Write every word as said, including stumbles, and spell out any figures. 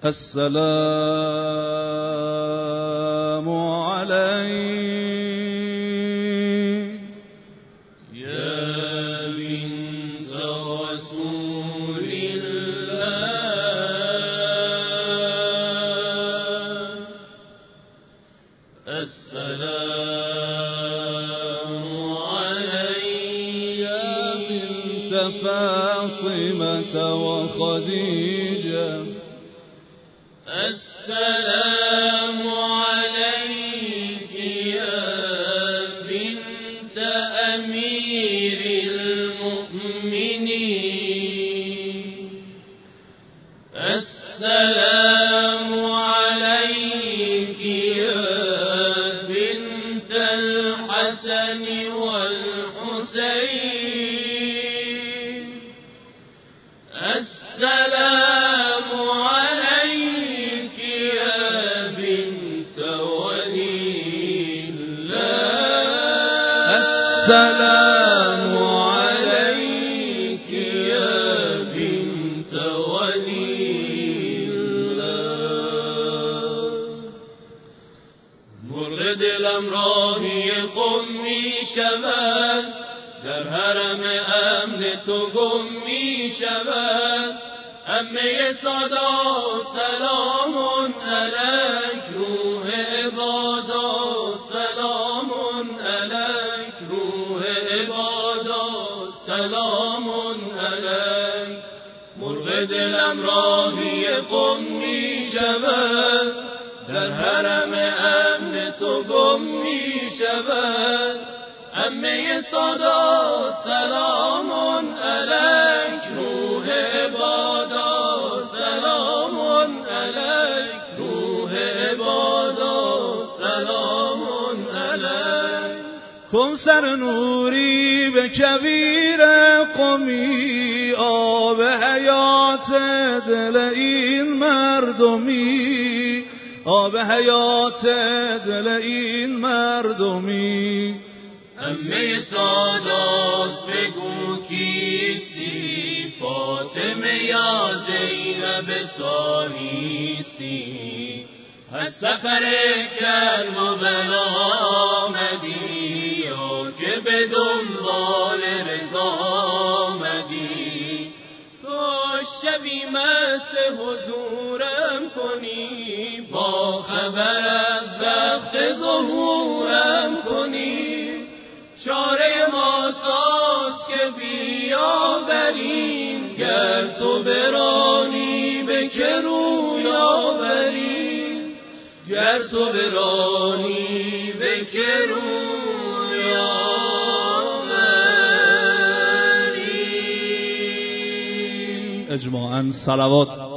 السلام عليك يا بنت رسول الله السلام عليك يا بنت فاطمة وخديجة السلام عليك يا بنت أمير المؤمنين السلام عليك يا بنت الحسن والحسين السلام عليك يا بنت ولي الله السلام عليك يا بنت ولي الله مرد الامراهی قمی شود در حرم امن تو گم می شود امه سادات سلام علیک روح عبادات سلام علیک روح عبادات سلام علیک مرغ دلم راهی قم می شود در حرم امن تو گم می شود امه سادات سلام علیک روح عبادات سلام علیک روح عبادات سلام علیک کوثر نوری به کویر قمی آب حیات دل این مردمی آب حیات دل این مردمی امه سادات بگو کیستی فاطمه یا زینب سالیستی از سفر کربلا آمدی یا که به دنبال رضا آمدی کاش شبی مست حضورم کنی با خبر از وقت ظهورم کنی چاره ما ساز که بیاوریم گر تو برانی به که روی آوریم گر تو برانی به که روی آوریم اجماعاً صلوات